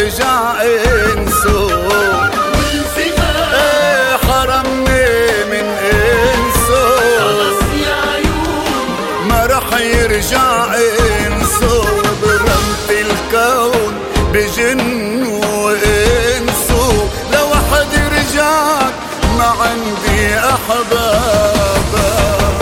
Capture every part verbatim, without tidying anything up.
يرجع انسو ايه حرمني من انسو ما رح يرجع انسو برمت الكون بجن وانسو لوحد يرجع ما عندي احباب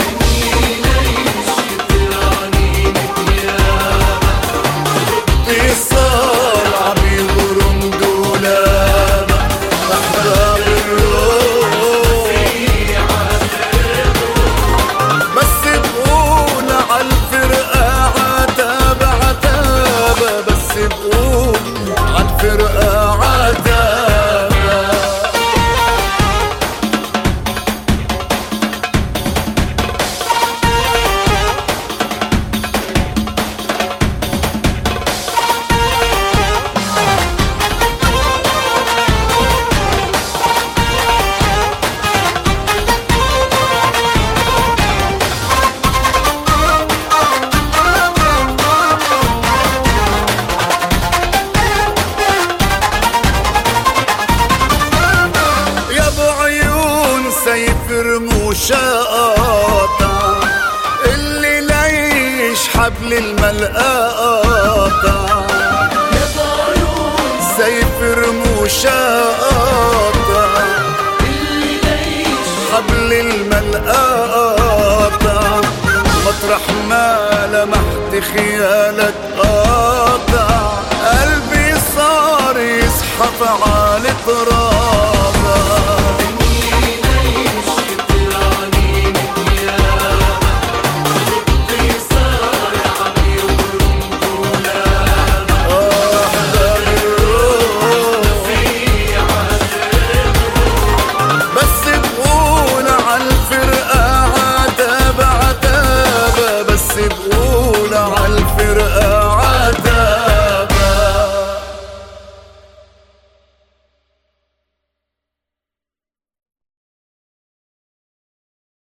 سيف رموشاتا اللي ليش حبل الملقاطا سيف رموشاتا اللي ليش حبل الملقاطا مطرح ما لمحت خيالك قاطع قلبي صار يزحف